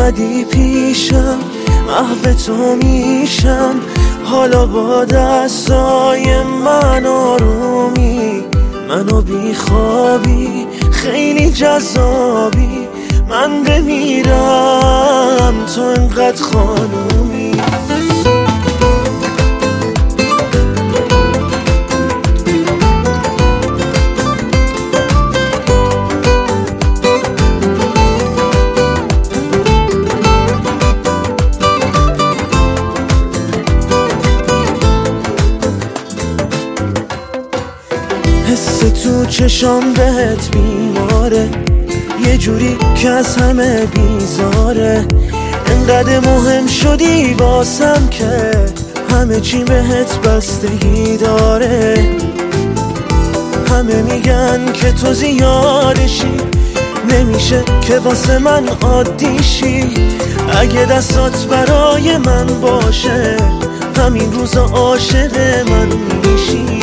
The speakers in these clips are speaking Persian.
اومدی پیشم محو تو میشم، حالا با دستای من آرومی، منو بیخوابی خیلی جذابی، من بمیرم تو انقدر خانومی. حس تو چشام بهت بیماره، یه جوری که از همه بیزاره، انقدر مهم شدی واسم که همه چی بهت بستگی داره. همه میگن که تو زیادشی، نمیشه که واسه من عادیشی، اگه دستات برای من باشه همین روزا عاشق من میشی.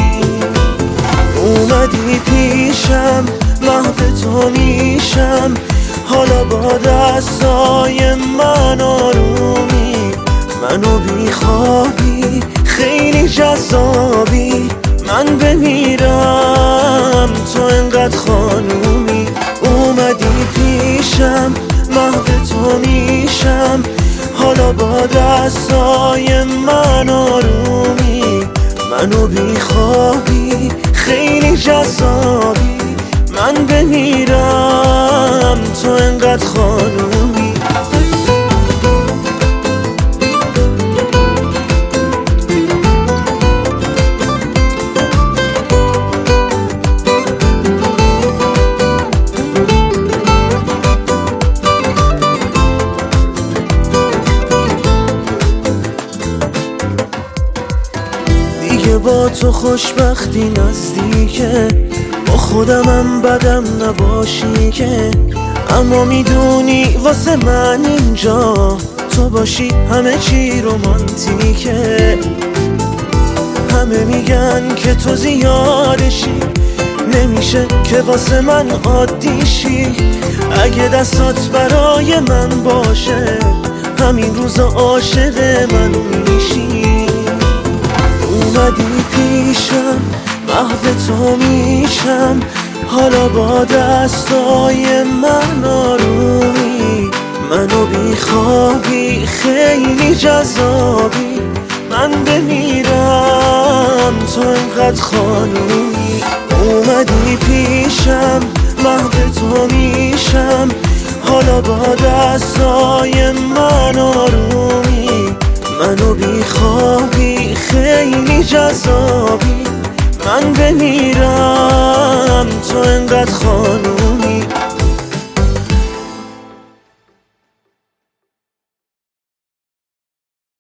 اومدی پیشم محو تو میشم، حالا با دستای من آرومی، منو بیخوابی خیلی جذابی، من بمیرم تو انقدر خانومی. اومدی پیشم محو تو میشم، حالا با دستای من آرومی، منو بیخوابی خیلی جذابی، من بمیرم تو انقدر خانومی. دیگه با تو خوشبختی نزدیکه، با خودمم بدم نباشی که، اما میدونی واسه من اینجا تو باشی همه چی رومانتیکه. همه میگن که تو زیادشی، نمیشه که واسه من عادیشی، اگه دستات برای من باشه همین روزا عاشق من میشی. اومدی پیشم محو تو میشم، حالا با دستای من آرومی، منو بیخوابی خیلی جذابی، من بمیرم تو انقدر خانومی. اومدی پیشم محو تو میشم، حالا با دستای من آرومی، منو بیخوابی خیلی جذابی، من بمیرم تو انقدر خانومی.